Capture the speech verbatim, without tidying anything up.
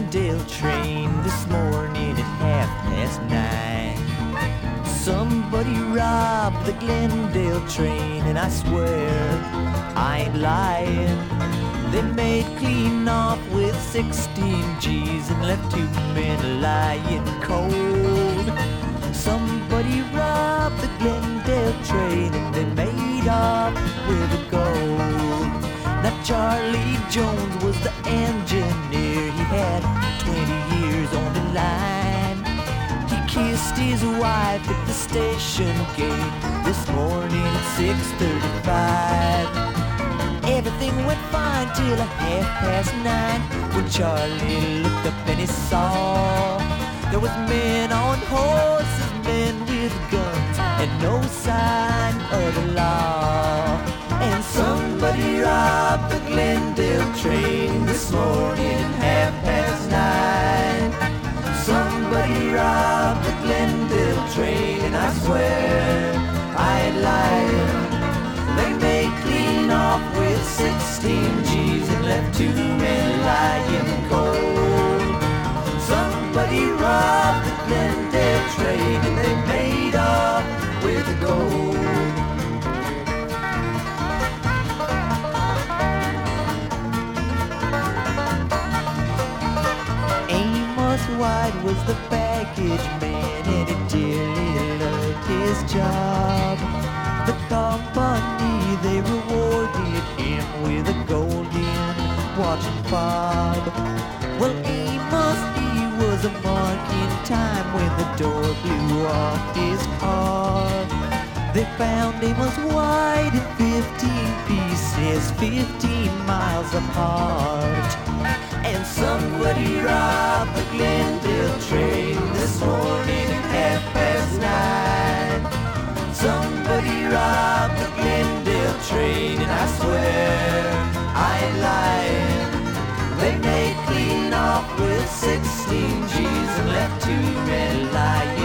Glendale train this morning at half past nine. Somebody robbed the Glendale train, and I swear I ain't lying. They made clean off with sixteen G's and left two men lying cold. Somebody robbed the Glendale train and they made off with the gold. Now Charlie Jones was the engineer. He had twenty years on the line. He kissed his wife at the station gate this morning at six thirty-five. Everything went fine till a half past nine, when Charlie looked up and he saw there was men on horses, men with guns, and no sign of the law. And somebody robbed the Glendale train this morning at half past nine. Somebody robbed the Glendale train, and I swear I ain't lying. They made clean off with sixteen G's and left two men lying cold. Somebody robbed the Glendale train and they made off with the gold. Amos White was the baggage man, and he dearly loved his job. The company, they rewarded him with a golden watch and fob. Well, Amos, he was a mark in time when the door blew off his car. They found Amos White in fifteen pieces, fifteen miles apart. And somebody robbed the Glendale train this morning at half past nine. Somebody robbed the Glendale train, and I swear I ain't lying. They made clean off with sixteen G's and left two men lying.